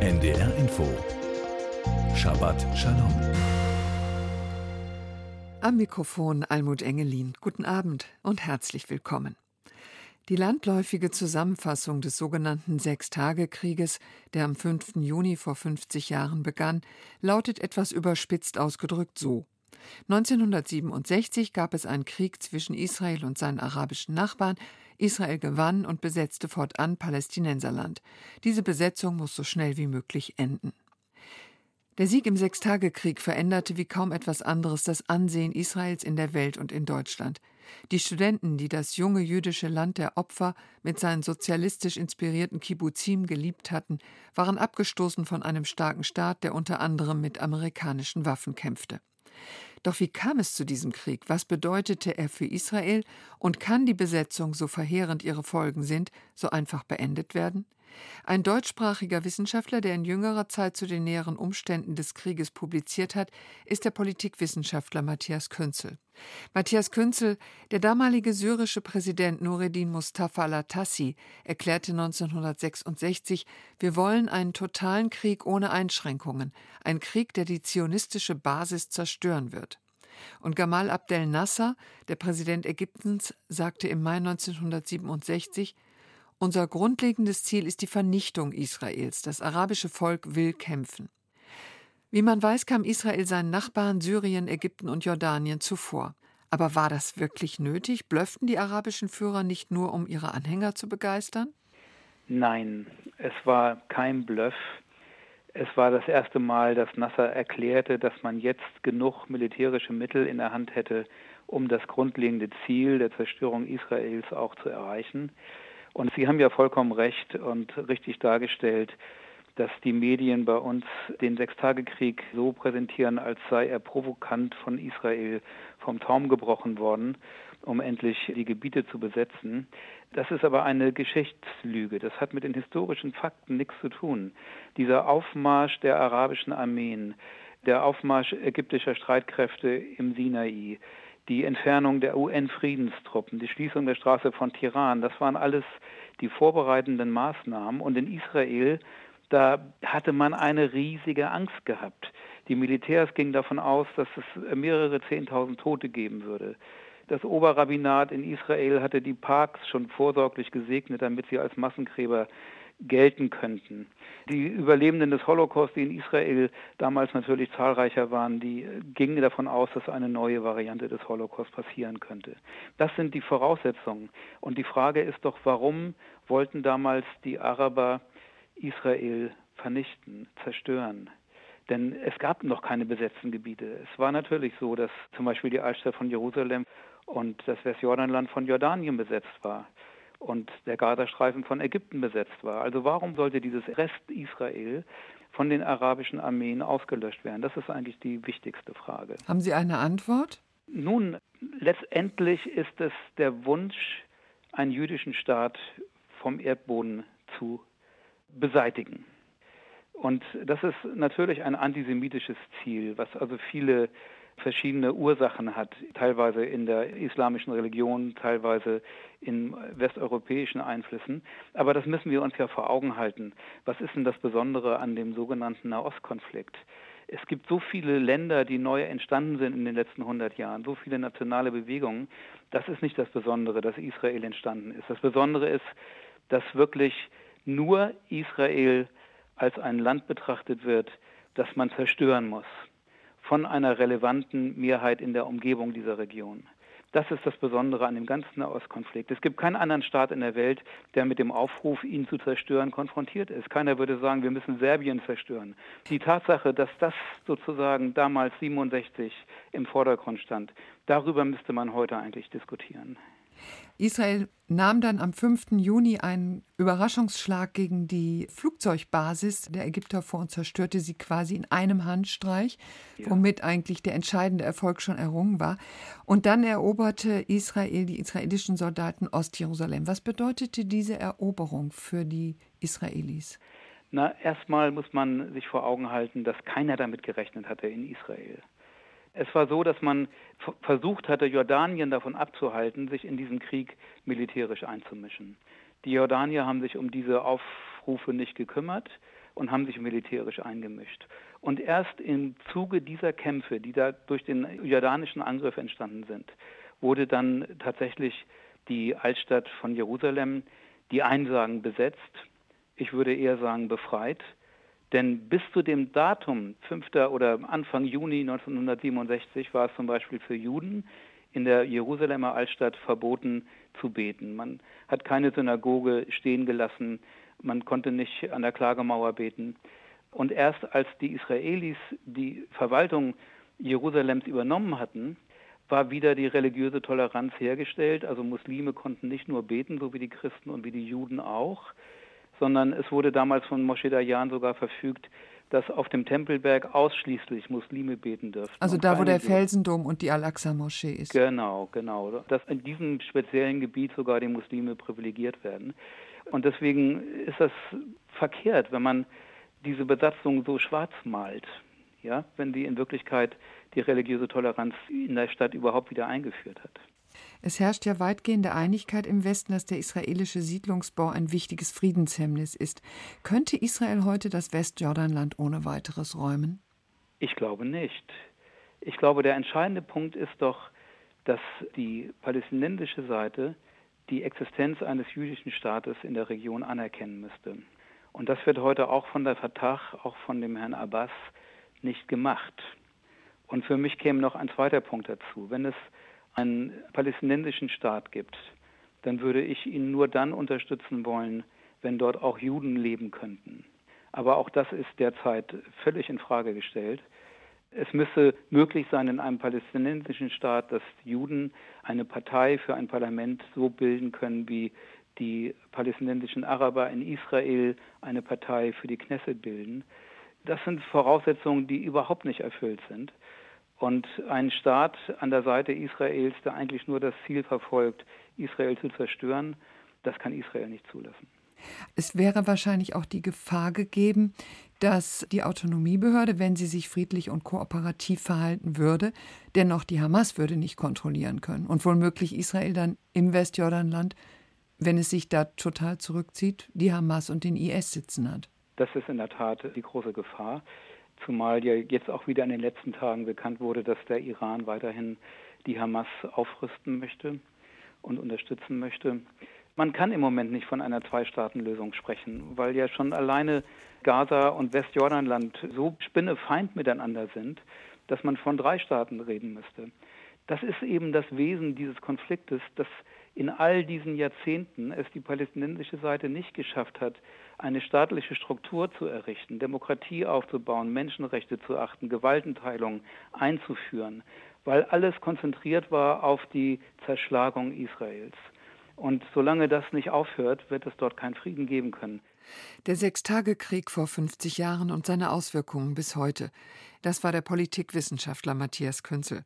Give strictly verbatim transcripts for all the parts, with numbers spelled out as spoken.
N D R Info. Shabbat Shalom. Am Mikrofon Almut Engelin. Guten Abend und herzlich willkommen. Die landläufige Zusammenfassung des sogenannten Sechstagekrieges, der am fünften Juni vor fünfzig Jahren begann, lautet etwas überspitzt ausgedrückt so: neunzehnhundertsiebenundsechzig gab es einen Krieg zwischen Israel und seinen arabischen Nachbarn. Israel gewann und besetzte fortan Palästinenserland. Diese Besetzung muss so schnell wie möglich enden. Der Sieg im Sechstagekrieg veränderte wie kaum etwas anderes das Ansehen Israels in der Welt und in Deutschland. Die Studenten, die das junge jüdische Land der Opfer mit seinen sozialistisch inspirierten Kibbuzim geliebt hatten, waren abgestoßen von einem starken Staat, der unter anderem mit amerikanischen Waffen kämpfte. Doch wie kam es zu diesem Krieg? Was bedeutete er für Israel? Und kann die Besetzung, so verheerend ihre Folgen sind, so einfach beendet werden? Ein deutschsprachiger Wissenschaftler, der in jüngerer Zeit zu den näheren Umständen des Krieges publiziert hat, ist der Politikwissenschaftler Matthias Künzel. Matthias Künzel, der damalige syrische Präsident Nureddin Mustafa al-Atassi, erklärte neunzehnhundertsechsundsechzig, wir wollen einen totalen Krieg ohne Einschränkungen, ein Krieg, der die zionistische Basis zerstören wird. Und Gamal Abdel Nasser, der Präsident Ägyptens, sagte im Mai neunzehnhundertsiebenundsechzig, unser grundlegendes Ziel ist die Vernichtung Israels. Das arabische Volk will kämpfen. Wie man weiß, kam Israel seinen Nachbarn Syrien, Ägypten und Jordanien zuvor. Aber war das wirklich nötig? Blöfften die arabischen Führer nicht nur, um ihre Anhänger zu begeistern? Nein, es war kein Bluff. Es war das erste Mal, dass Nasser erklärte, dass man jetzt genug militärische Mittel in der Hand hätte, um das grundlegende Ziel der Zerstörung Israels auch zu erreichen. Und Sie haben ja vollkommen recht und richtig dargestellt, dass die Medien bei uns den Sechstagekrieg so präsentieren, als sei er provokant von Israel vom Zaum gebrochen worden, um endlich die Gebiete zu besetzen. Das ist aber eine Geschichtslüge. Das hat mit den historischen Fakten nichts zu tun. Dieser Aufmarsch der arabischen Armeen, der Aufmarsch ägyptischer Streitkräfte im Sinai, die Entfernung der U N-Friedenstruppen, die Schließung der Straße von Tiran, das waren alles die vorbereitenden Maßnahmen. Und in Israel, da hatte man eine riesige Angst gehabt. Die Militärs gingen davon aus, dass es mehrere Zehntausend Tote geben würde. Das Oberrabbinat in Israel hatte die Parks schon vorsorglich gesegnet, damit sie als Massengräber gelten könnten. Die Überlebenden des Holocaust, die in Israel damals natürlich zahlreicher waren, die gingen davon aus, dass eine neue Variante des Holocaust passieren könnte. Das sind die Voraussetzungen. Und die Frage ist doch, warum wollten damals die Araber Israel vernichten, zerstören? Denn es gab noch keine besetzten Gebiete. Es war natürlich so, dass zum Beispiel die Altstadt von Jerusalem und das Westjordanland von Jordanien besetzt war und der Gazastreifen von Ägypten besetzt war. Also warum sollte dieses Rest Israel von den arabischen Armeen ausgelöscht werden? Das ist eigentlich die wichtigste Frage. Haben Sie eine Antwort? Nun, letztendlich ist es der Wunsch, einen jüdischen Staat vom Erdboden zu beseitigen. Und das ist natürlich ein antisemitisches Ziel, was also viele verschiedene Ursachen hat, teilweise in der islamischen Religion, teilweise in westeuropäischen Einflüssen. Aber das müssen wir uns ja vor Augen halten. Was ist denn das Besondere an dem sogenannten Nahostkonflikt? Es gibt so viele Länder, die neu entstanden sind in den letzten hundert Jahren, so viele nationale Bewegungen. Das ist nicht das Besondere, dass Israel entstanden ist. Das Besondere ist, dass wirklich nur Israel als ein Land betrachtet wird, das man zerstören muss, von einer relevanten Mehrheit in der Umgebung dieser Region. Das ist das Besondere an dem ganzen Nahostkonflikt. Es gibt keinen anderen Staat in der Welt, der mit dem Aufruf, ihn zu zerstören, konfrontiert ist. Keiner würde sagen, wir müssen Serbien zerstören. Die Tatsache, dass das sozusagen damals siebenundsechzig im Vordergrund stand, darüber müsste man heute eigentlich diskutieren. Israel nahm dann am fünften Juni einen Überraschungsschlag gegen die Flugzeugbasis der Ägypter vor und zerstörte sie quasi in einem Handstreich, ja, womit eigentlich der entscheidende Erfolg schon errungen war. Und dann eroberte Israel, die israelischen Soldaten, Ostjerusalem. Was bedeutete diese Eroberung für die Israelis? Na, erstmal muss man sich vor Augen halten, dass keiner damit gerechnet hatte in Israel. Es war so, dass man f- versucht hatte, Jordanien davon abzuhalten, sich in diesen Krieg militärisch einzumischen. Die Jordanier haben sich um diese Aufrufe nicht gekümmert, und haben sich militärisch eingemischt. Und erst im Zuge dieser Kämpfe, die da durch den jordanischen Angriff entstanden sind, wurde dann tatsächlich die Altstadt von Jerusalem, die einen sagen besetzt, ich würde eher sagen befreit. Denn bis zu dem Datum, fünften oder Anfang Juni neunzehnhundertsiebenundsechzig, war es zum Beispiel für Juden in der Jerusalemer Altstadt verboten zu beten. Man hat keine Synagoge stehen gelassen, man konnte nicht an der Klagemauer beten. Und erst als die Israelis die Verwaltung Jerusalems übernommen hatten, war wieder die religiöse Toleranz hergestellt. Also Muslime konnten nicht nur beten, so wie die Christen und wie die Juden auch, sondern es wurde damals von Moshe Dayan sogar verfügt, dass auf dem Tempelberg ausschließlich Muslime beten dürfen. Also da, wo der Felsendom und die Al-Aqsa-Moschee ist. Genau, genau. Dass in diesem speziellen Gebiet sogar die Muslime privilegiert werden. Und deswegen ist das verkehrt, wenn man diese Besatzung so schwarz malt, ja, wenn die in Wirklichkeit die religiöse Toleranz in der Stadt überhaupt wieder eingeführt hat. Es herrscht ja weitgehende Einigkeit im Westen, dass der israelische Siedlungsbau ein wichtiges Friedenshemmnis ist. Könnte Israel heute das Westjordanland ohne weiteres räumen? Ich glaube nicht. Ich glaube, der entscheidende Punkt ist doch, dass die palästinensische Seite die Existenz eines jüdischen Staates in der Region anerkennen müsste. Und das wird heute auch von der Fatah, auch von dem Herrn Abbas, nicht gemacht. Und für mich käme noch ein zweiter Punkt dazu. Wenn es einen palästinensischen Staat gibt, dann würde ich ihn nur dann unterstützen wollen, wenn dort auch Juden leben könnten. Aber auch das ist derzeit völlig in Frage gestellt. Es müsse möglich sein in einem palästinensischen Staat, dass Juden eine Partei für ein Parlament so bilden können, wie die palästinensischen Araber in Israel eine Partei für die Knesset bilden. Das sind Voraussetzungen, die überhaupt nicht erfüllt sind. Und ein Staat an der Seite Israels, der eigentlich nur das Ziel verfolgt, Israel zu zerstören, das kann Israel nicht zulassen. Es wäre wahrscheinlich auch die Gefahr gegeben, dass die Autonomiebehörde, wenn sie sich friedlich und kooperativ verhalten würde, dennoch die Hamas würde nicht kontrollieren können und womöglich Israel dann im Westjordanland, wenn es sich da total zurückzieht, die Hamas und den I S sitzen hat. Das ist in der Tat die große Gefahr, zumal ja jetzt auch wieder in den letzten Tagen bekannt wurde, dass der Iran weiterhin die Hamas aufrüsten möchte und unterstützen möchte. Man kann im Moment nicht von einer Zwei-Staaten-Lösung sprechen, weil ja schon alleine Gaza und Westjordanland so spinnefeind miteinander sind, dass man von drei Staaten reden müsste. Das ist eben das Wesen dieses Konfliktes, dass in all diesen Jahrzehnten es die palästinensische Seite nicht geschafft hat, eine staatliche Struktur zu errichten, Demokratie aufzubauen, Menschenrechte zu achten, Gewaltenteilung einzuführen, weil alles konzentriert war auf die Zerschlagung Israels. Und solange das nicht aufhört, wird es dort keinen Frieden geben können. Der Sechstagekrieg vor fünfzig Jahren und seine Auswirkungen bis heute. Das war der Politikwissenschaftler Matthias Künzel.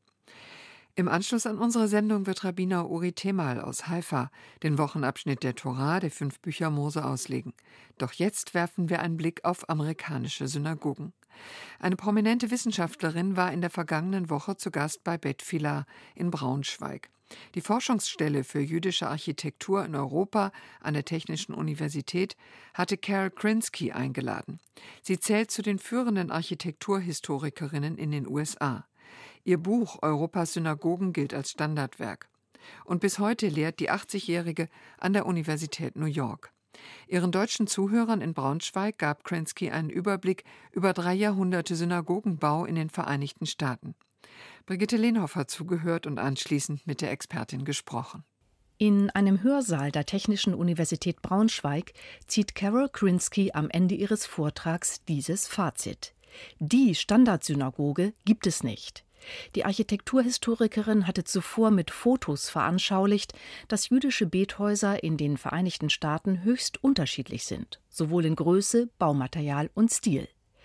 Im Anschluss an unsere Sendung wird Rabbiner Uri Temal aus Haifa den Wochenabschnitt der Tora, der fünf Bücher Mose, auslegen. Doch jetzt werfen wir einen Blick auf amerikanische Synagogen. Eine prominente Wissenschaftlerin war in der vergangenen Woche zu Gast bei Bet Filah in Braunschweig. Die Forschungsstelle für jüdische Architektur in Europa an der Technischen Universität hatte Carol Krinsky eingeladen. Sie zählt zu den führenden Architekturhistorikerinnen in den U S A. Ihr Buch Europas Synagogen gilt als Standardwerk. Und bis heute lehrt die achtzigjährige an der Universität New York. Ihren deutschen Zuhörern in Braunschweig gab Krinsky einen Überblick über drei Jahrhunderte Synagogenbau in den Vereinigten Staaten. Brigitte Lehnhoff hat zugehört und anschließend mit der Expertin gesprochen. In einem Hörsaal der Technischen Universität Braunschweig zieht Carol Krinsky am Ende ihres Vortrags dieses Fazit: Die Standardsynagoge gibt es nicht. Die Architekturhistorikerin hatte zuvor mit Fotos veranschaulicht, dass jüdische Bethäuser in den Vereinigten Staaten höchst unterschiedlich sind, sowohl in Größe, Baumaterial und Stil.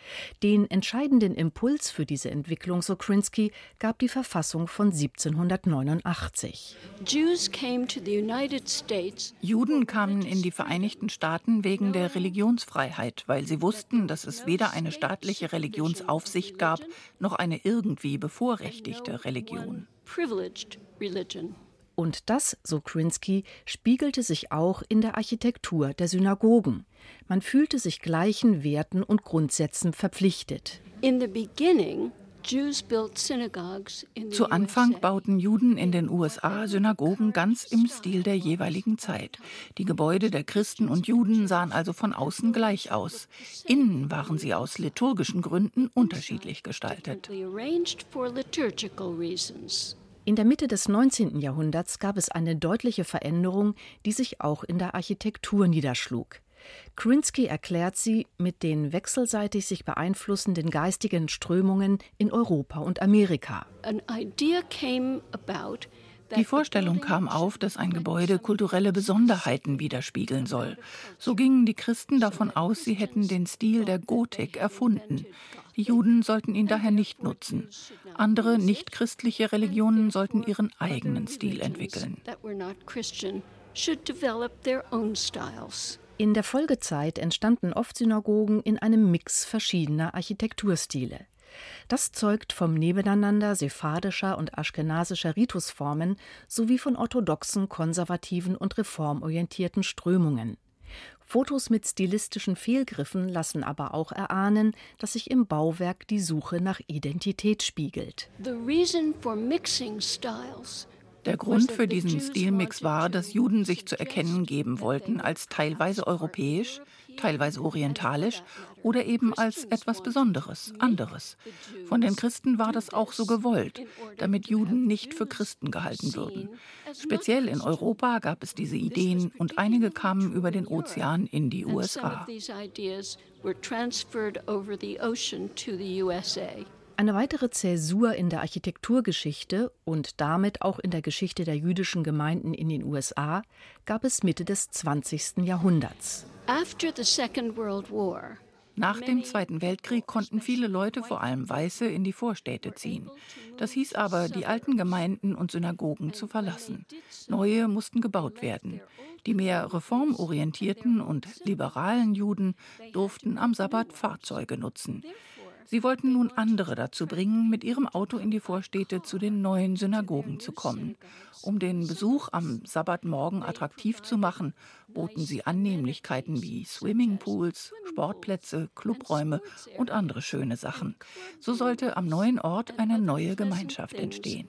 Den entscheidenden Impuls für diese Entwicklung, so Krinsky, gab die Verfassung von siebzehnhundertneunundachtzig. Juden kamen in die Vereinigten Staaten wegen der Religionsfreiheit, weil sie wussten, dass es weder eine staatliche Religionsaufsicht gab, noch eine irgendwie bevorrechtigte Religion. Und das, so Krinsky, spiegelte sich auch in der Architektur der Synagogen. Man fühlte sich gleichen Werten und Grundsätzen verpflichtet. In the beginning, Zu Anfang bauten Juden in den U S A Synagogen ganz im Stil der jeweiligen Zeit. Die Gebäude der Christen und Juden sahen also von außen gleich aus. Innen waren sie aus liturgischen Gründen unterschiedlich gestaltet. In der Mitte des neunzehnten Jahrhunderts gab es eine deutliche Veränderung, die sich auch in der Architektur niederschlug. Krinsky erklärt sie mit den wechselseitig sich beeinflussenden geistigen Strömungen in Europa und Amerika. Die Vorstellung kam auf, dass ein Gebäude kulturelle Besonderheiten widerspiegeln soll. So gingen die Christen davon aus, sie hätten den Stil der Gotik erfunden. Die Juden sollten ihn daher nicht nutzen. Andere nichtchristliche Religionen sollten ihren eigenen Stil entwickeln. In der Folgezeit entstanden oft Synagogen in einem Mix verschiedener Architekturstile. Das zeugt vom Nebeneinander sephardischer und aschkenasischer Ritusformen sowie von orthodoxen, konservativen und reformorientierten Strömungen. Fotos mit stilistischen Fehlgriffen lassen aber auch erahnen, dass sich im Bauwerk die Suche nach Identität spiegelt. Der Grund für diesen Stilmix war, dass Juden sich zu erkennen geben wollten als teilweise europäisch, teilweise orientalisch oder eben als etwas Besonderes, anderes. Von den Christen war das auch so gewollt, damit Juden nicht für Christen gehalten würden. Speziell in Europa gab es diese Ideen und einige kamen über den Ozean in die U S A. Eine weitere Zäsur in der Architekturgeschichte und damit auch in der Geschichte der jüdischen Gemeinden in den U S A gab es Mitte des zwanzigsten Jahrhunderts. Nach dem Zweiten Weltkrieg konnten viele Leute, vor allem Weiße, in die Vorstädte ziehen. Das hieß aber, die alten Gemeinden und Synagogen zu verlassen. Neue mussten gebaut werden. Die mehr reformorientierten und liberalen Juden durften am Sabbat Fahrzeuge nutzen. Sie wollten nun andere dazu bringen, mit ihrem Auto in die Vorstädte zu den neuen Synagogen zu kommen. Um den Besuch am Sabbatmorgen attraktiv zu machen, boten sie Annehmlichkeiten wie Swimmingpools, Sportplätze, Clubräume und andere schöne Sachen. So sollte am neuen Ort eine neue Gemeinschaft entstehen.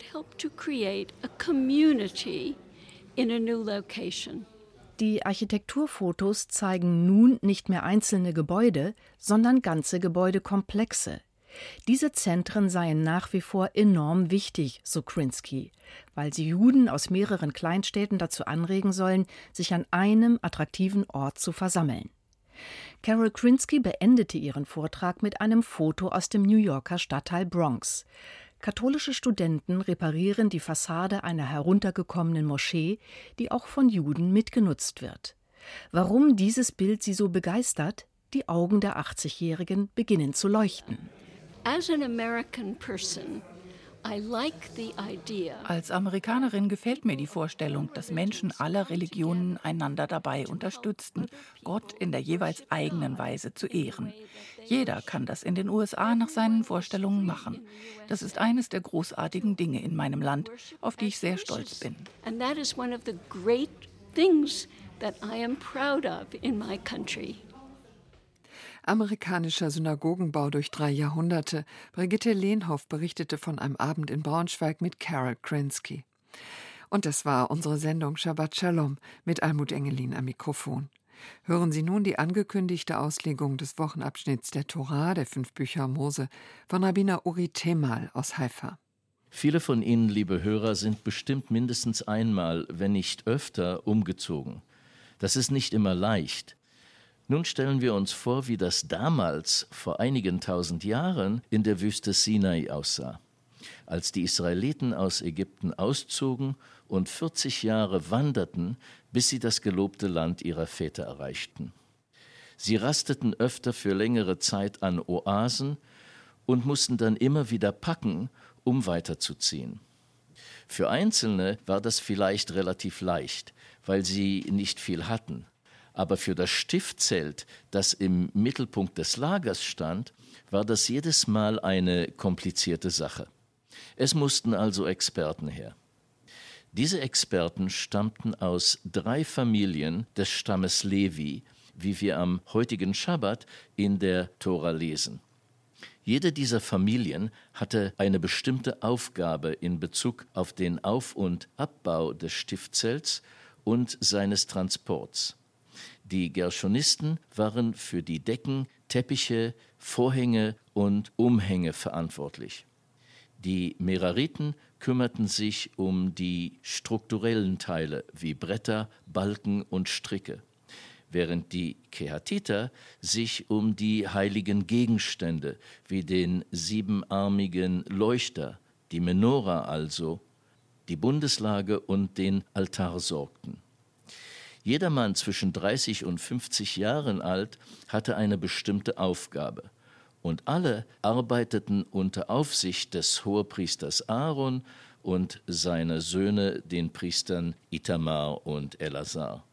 Die Architekturfotos zeigen nun nicht mehr einzelne Gebäude, sondern ganze Gebäudekomplexe. Diese Zentren seien nach wie vor enorm wichtig, so Krinsky, weil sie Juden aus mehreren Kleinstädten dazu anregen sollen, sich an einem attraktiven Ort zu versammeln. Carol Krinsky beendete ihren Vortrag mit einem Foto aus dem New Yorker Stadtteil Bronx. Katholische Studenten reparieren die Fassade einer heruntergekommenen Moschee, die auch von Juden mitgenutzt wird. Warum dieses Bild sie so begeistert? Die Augen der achtzigjährigen beginnen zu leuchten. As an American person, I like the idea. Als Amerikanerin gefällt mir die Vorstellung, dass Menschen aller Religionen einander dabei unterstützten, Gott in der jeweils eigenen Weise zu ehren. Jeder kann das in den U S A nach seinen Vorstellungen machen. Das ist eines der großartigen Dinge in meinem Land, auf die ich sehr stolz bin. And that is one of the great things that I am proud of in my country. Amerikanischer Synagogenbau durch drei Jahrhunderte. Brigitte Lehnhoff berichtete von einem Abend in Braunschweig mit Carol Krinsky. Und das war unsere Sendung Shabbat Shalom mit Almut Engelin am Mikrofon. Hören Sie nun die angekündigte Auslegung des Wochenabschnitts der Tora, der fünf Bücher Mose, von Rabbiner Uri Temal aus Haifa. Viele von Ihnen, liebe Hörer, sind bestimmt mindestens einmal, wenn nicht öfter, umgezogen. Das ist nicht immer leicht. Nun stellen wir uns vor, wie das damals, vor einigen tausend Jahren, in der Wüste Sinai aussah. Als die Israeliten aus Ägypten auszogen und vierzig Jahre wanderten, bis sie das gelobte Land ihrer Väter erreichten. Sie rasteten öfter für längere Zeit an Oasen und mussten dann immer wieder packen, um weiterzuziehen. Für Einzelne war das vielleicht relativ leicht, weil sie nicht viel hatten. Aber für das Stiftzelt, das im Mittelpunkt des Lagers stand, war das jedes Mal eine komplizierte Sache. Es mussten also Experten her. Diese Experten stammten aus drei Familien des Stammes Levi, wie wir am heutigen Schabbat in der Tora lesen. Jede dieser Familien hatte eine bestimmte Aufgabe in Bezug auf den Auf- und Abbau des Stiftzelts und seines Transports. Die Gershonisten waren für die Decken, Teppiche, Vorhänge und Umhänge verantwortlich. Die Merariten kümmerten sich um die strukturellen Teile wie Bretter, Balken und Stricke, während die Kehatiter sich um die heiligen Gegenstände wie den siebenarmigen Leuchter, die Menora also, die Bundeslage und den Altar sorgten. Jedermann zwischen dreißig und fünfzig Jahren alt hatte eine bestimmte Aufgabe, und alle arbeiteten unter Aufsicht des Hohepriesters Aaron und seiner Söhne, den Priestern Itamar und Elazar.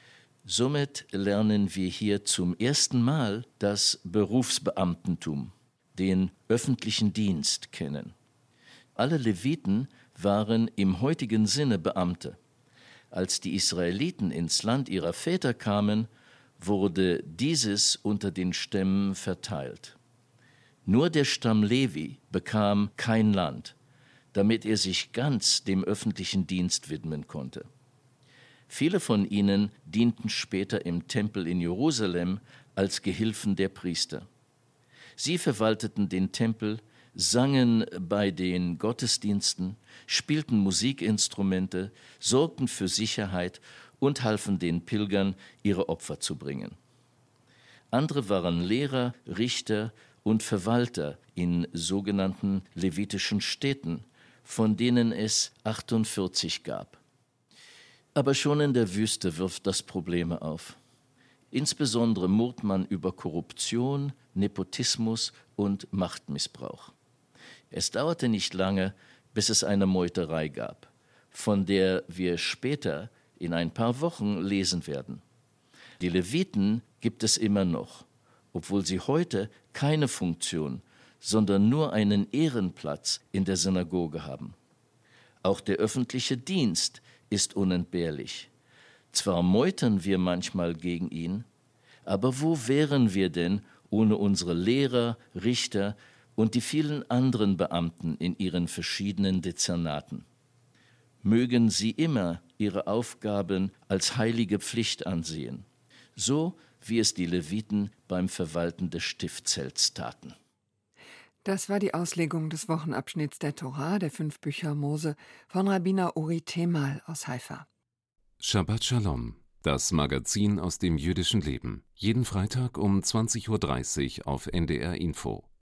Somit lernen wir hier zum ersten Mal das Berufsbeamtentum, den öffentlichen Dienst kennen. Alle Leviten waren im heutigen Sinne Beamte. Als die Israeliten ins Land ihrer Väter kamen, wurde dieses unter den Stämmen verteilt. Nur der Stamm Levi bekam kein Land, damit er sich ganz dem öffentlichen Dienst widmen konnte. Viele von ihnen dienten später im Tempel in Jerusalem als Gehilfen der Priester. Sie verwalteten den Tempel, sangen bei den Gottesdiensten, spielten Musikinstrumente, sorgten für Sicherheit und halfen den Pilgern, ihre Opfer zu bringen. Andere waren Lehrer, Richter und Verwalter in sogenannten levitischen Städten, von denen es achtundvierzig gab. Aber schon in der Wüste wirft das Probleme auf. Insbesondere murrt man über Korruption, Nepotismus und Machtmissbrauch. Es dauerte nicht lange, bis es eine Meuterei gab, von der wir später in ein paar Wochen lesen werden. Die Leviten gibt es immer noch, obwohl sie heute keine Funktion, sondern nur einen Ehrenplatz in der Synagoge haben. Auch der öffentliche Dienst ist unentbehrlich. Zwar meutern wir manchmal gegen ihn, aber wo wären wir denn ohne unsere Lehrer, Richter und die vielen anderen Beamten in ihren verschiedenen Dezernaten? Mögen sie immer ihre Aufgaben als heilige Pflicht ansehen, so wie es die Leviten beim Verwalten des Stiftzelts taten. Das war die Auslegung des Wochenabschnitts der Tora, der fünf Bücher Mose, von Rabbiner Uri Temal aus Haifa. Shabbat Shalom, das Magazin aus dem jüdischen Leben. Jeden Freitag um zwanzig Uhr dreißig auf N D R Info.